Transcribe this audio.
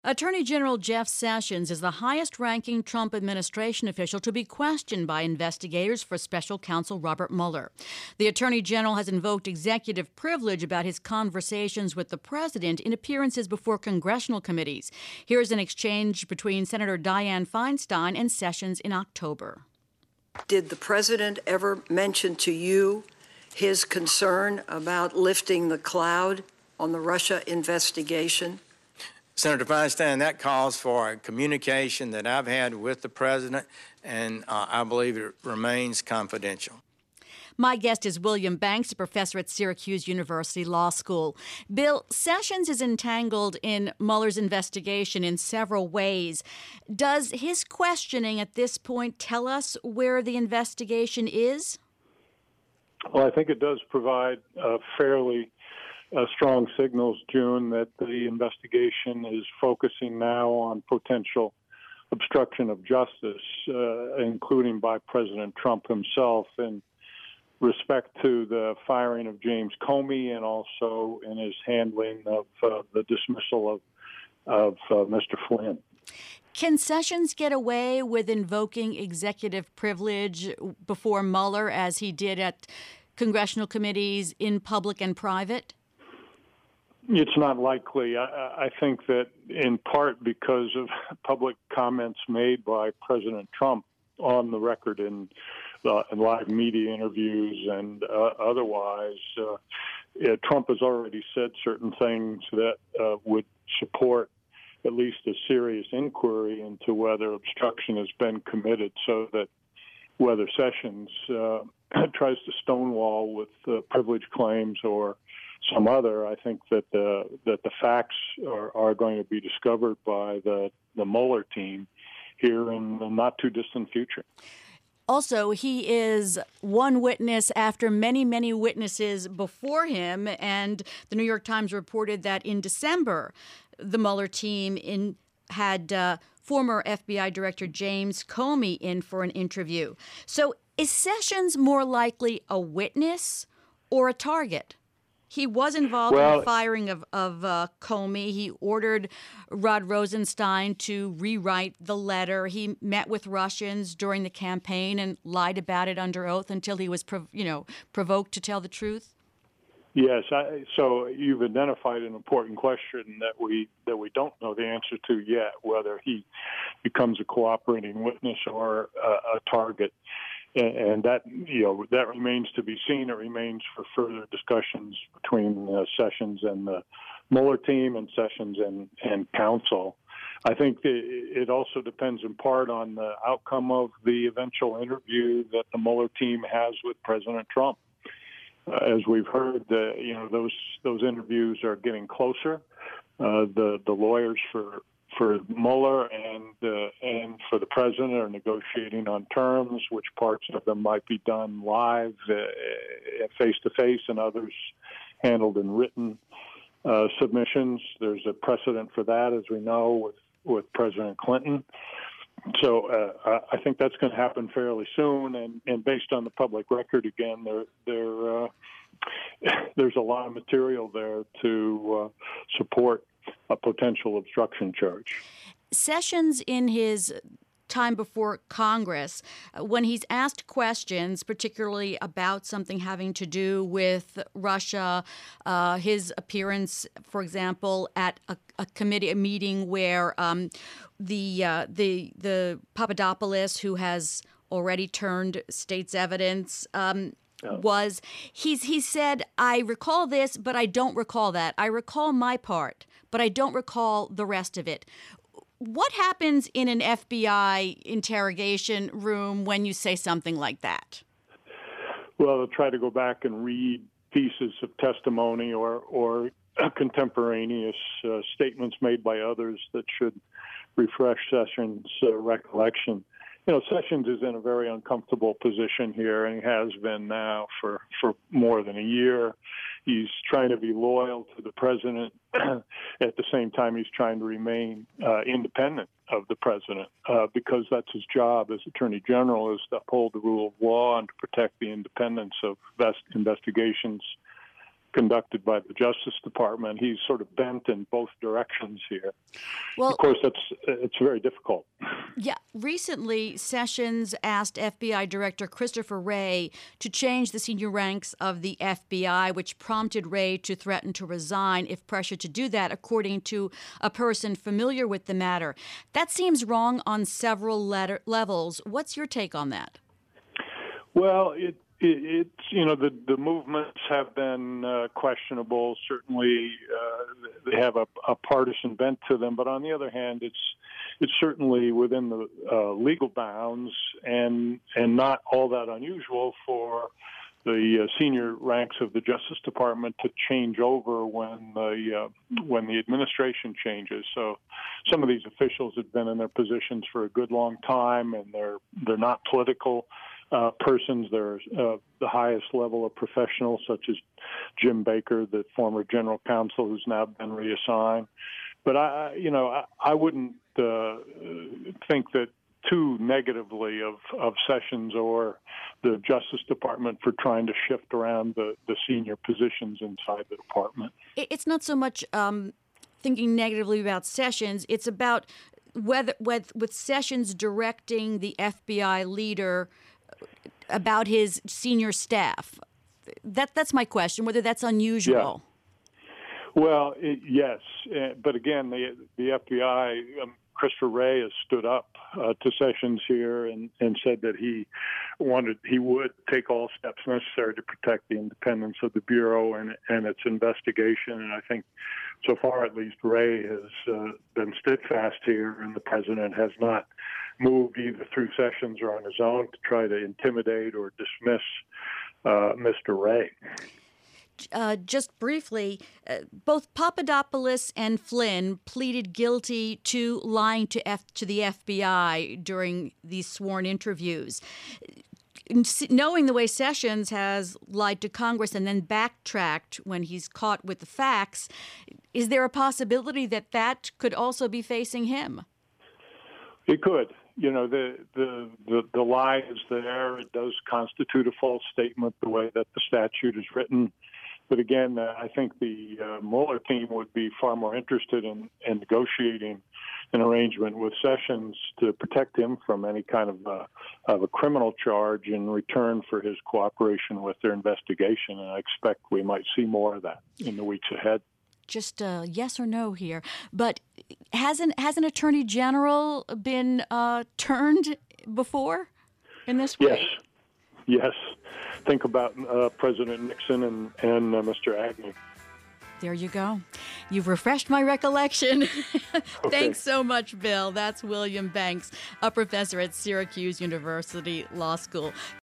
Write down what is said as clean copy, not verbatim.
Attorney General Jeff Sessions is the highest-ranking Trump administration official to be questioned by investigators for special counsel Robert Mueller. The Attorney General has invoked executive privilege about his conversations with the president in appearances before congressional committees. Here's an exchange between Senator Dianne Feinstein and Sessions in October. Did the president ever mention to you his concern about lifting the cloud on the Russia investigation? Senator Feinstein, that calls for a communication that I've had with the president, and I believe it remains confidential. My guest is William Banks, a professor at Syracuse University Law School. Bill, Sessions is entangled in Mueller's investigation in several ways. Does his questioning at this point tell us where the investigation is? Well, I think it does provide fairly strong signals, June, that the investigation is focusing now on potential obstruction of justice, including by President Trump himself, in respect to the firing of James Comey and also in his handling of the dismissal of Mr. Flynn. Can Sessions get away with invoking executive privilege before Mueller as he did at congressional committees in public and private? It's not likely. I think that in part because of public comments made by President Trump on the record in live media interviews and otherwise, Trump has already said certain things that would support at least a serious inquiry into whether obstruction has been committed, so that whether Sessions tries to stonewall with privilege claims or some other, I think that the facts are going to be discovered by the Mueller team here in the not too distant future. Also, he is one witness after many, many witnesses before him, and the New York Times reported that in December, the Mueller team had former FBI Director James Comey in for an interview. So is Sessions more likely a witness or a target? He was involved in the firing of Comey. He ordered Rod Rosenstein to rewrite the letter. He met with Russians during the campaign and lied about it under oath until he was, provoked to tell the truth. Yes, so you've identified an important question that we don't know the answer to yet, whether he becomes a cooperating witness or a target. And that that remains to be seen. It remains for further discussions between Sessions and the Mueller team and Sessions and counsel. I think it also depends in part on the outcome of the eventual interview that the Mueller team has with President Trump. As we've heard, those interviews are getting closer. The lawyers for Mueller and for the president are negotiating on terms, which parts of them might be done live, face-to-face, and others handled in written submissions. There's a precedent for that, as we know, with President Clinton. So I think that's going to happen fairly soon, and based on the public record, again, there's a lot of material there to support a potential obstruction charge. Sessions, in his time before Congress, when he's asked questions, particularly about something having to do with Russia, his appearance, for example, at a meeting where the Papadopoulos, who has already turned state's evidence, he said, I recall this, but I don't recall that. I recall my part, but I don't recall the rest of it. What happens in an FBI interrogation room when you say something like that? Well, they'll try to go back and read pieces of testimony or contemporaneous statements made by others that should refresh Sessions' recollection. Sessions is in a very uncomfortable position here, and he has been now for more than a year. He's trying to be loyal to the president. At the same time, he's trying to remain independent of the president because that's his job as Attorney General, is to uphold the rule of law and to protect the independence of investigations conducted by the Justice Department. He's sort of bent in both directions here. Well, of course, it's very difficult. Yeah. Recently, Sessions asked FBI Director Christopher Wray to change the senior ranks of the FBI, which prompted Wray to threaten to resign if pressured to do that, according to a person familiar with the matter. That seems wrong on several levels. What's your take on that? Well, it's the movements have been questionable. Certainly, they have a partisan bent to them. But on the other hand, it's certainly within the legal bounds and not all that unusual for the senior ranks of the Justice Department to change over when the administration changes. So some of these officials have been in their positions for a good long time, and they're not political persons. They're the highest level of professionals, such as Jim Baker, the former general counsel, who's now been reassigned. But I wouldn't think that too negatively of Sessions or the Justice Department for trying to shift around the senior positions inside the department. It's not so much thinking negatively about Sessions. It's about whether with Sessions directing the FBI leader about his senior staff. That's my question, whether that's unusual. Yeah. Well, yes. But again, the FBI, Christopher Wray, has stood up to Sessions here and said that he would take all steps necessary to protect the independence of the Bureau and its investigation. And I think so far, at least, Wray has been steadfast here, and the president has not moved either through Sessions or on his own to try to intimidate or dismiss Mr. Wray. Just briefly, both Papadopoulos and Flynn pleaded guilty to lying to the FBI during these sworn interviews. Knowing the way Sessions has lied to Congress and then backtracked when he's caught with the facts, is there a possibility that could also be facing him? It could. The lie is there. It does constitute a false statement the way that the statute is written. But again, I think the Mueller team would be far more interested in negotiating an arrangement with Sessions to protect him from any kind of a criminal charge in return for his cooperation with their investigation. And I expect we might see more of that in the weeks ahead. Just yes or no here. But has an attorney general been turned before in this way? Yes. Think about President Nixon and Mr. Agnew. There you go. You've refreshed my recollection. Okay. Thanks so much, Bill. That's William Banks, a professor at Syracuse University Law School.